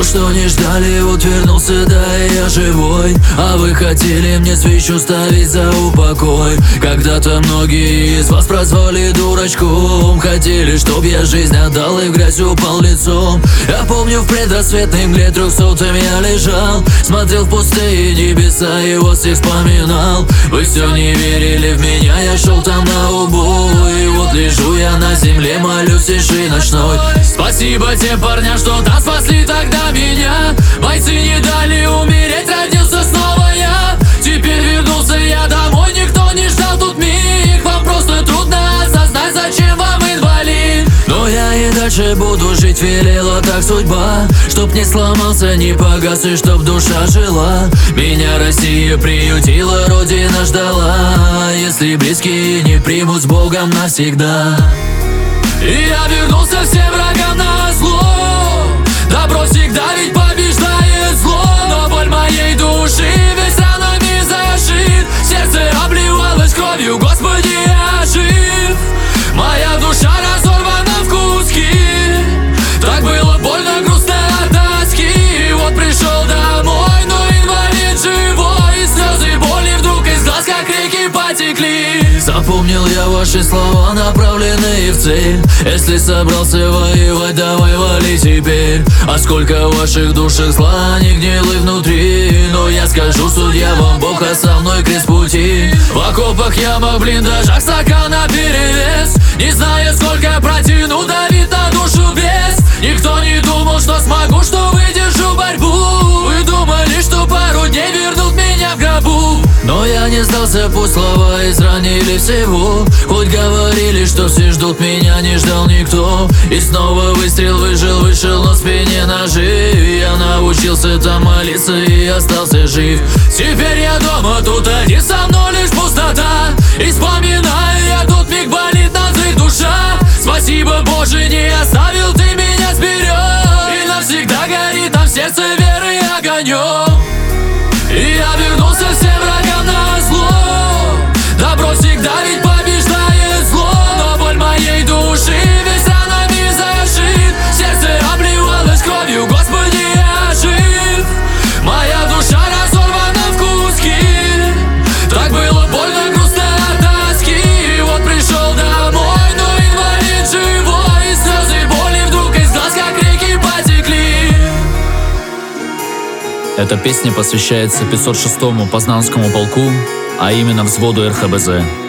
что не ждали, вот вернулся, да и я живой. А вы хотели мне свечу ставить за упокой. Когда-то многие из вас прозвали дурачком, хотели, чтоб я жизнь отдал и в грязь упал лицом. Я помню, в предрассветной мгле 300-м я лежал, смотрел в пустые небеса и вас всех вспоминал. Вы все не верили в меня, я шел там на убой. И вот лежу я на земле, молюсь тиши ночной. Спасибо тем парням, что там спасли тогда меня. Бойцы не дали умереть, родился снова я. Теперь вернулся я домой, никто не ждал тут миг. Вам просто трудно осознать, зачем вам инвалид. Но я и дальше буду жить, велела так судьба. Чтоб не сломался, не погас и чтоб душа жила. Меня Россия приютила, Родина ждала. Если близкие не примут, с Богом навсегда. И я вернулся всем врагам на зло. Добро всегда ведь побеждает зло. Но боль моей души весь ранами зашит. Сердце обливалось кровью, Господи, я жив. Моя душа разорвана в куски. Так было больно, грустно от тоски. И вот пришел домой, но инвалид живой. И слезы боли вдруг из глаз, как реки, потекли. Запомнил я ваши слова, направленные в цель. Если собрался воевать, давай вали теперь. А сколько в ваших душах зла, они гнилы внутри. Но я скажу, судья вам Бог, а со мной крест пути. В окопах, ямах, блиндажах, стакан наперевес. Не знаю, сколько протяну, давит на душу бес. Никто не думал, что смогу, что выдержу борьбу. Вы думали, что пару дней вернут меня в гробу. Но я не сдался, пусть слова изранили всего. Хоть говорили, что все ждут меня, не ждал никто. И снова выстрел, выжил, вышел на спине ножи. Я научился там молиться и остался жив. Теперь я дома, тут один, со мной лишь пустота. И вспоминаю я тот миг, болит на язык душа. Спасибо, Боже, не оставил ты меня, сберег. И навсегда горит там в сердце веры огонек. И я вернулся всем врагам на зло. Добро всегда ведь побеждает зло. Но боль моей души весь ранами зашит. Сердце обливалось кровью, Господи, я жив. Моя душа разорвана в куски. Так было больно, грустно от тоски. И вот пришел домой, но инвалид живой. И слезы боли вдруг из глаз, как реки, потекли. Эта песня посвящается 506-му Познанскому полку, а именно взводу РХБЗ.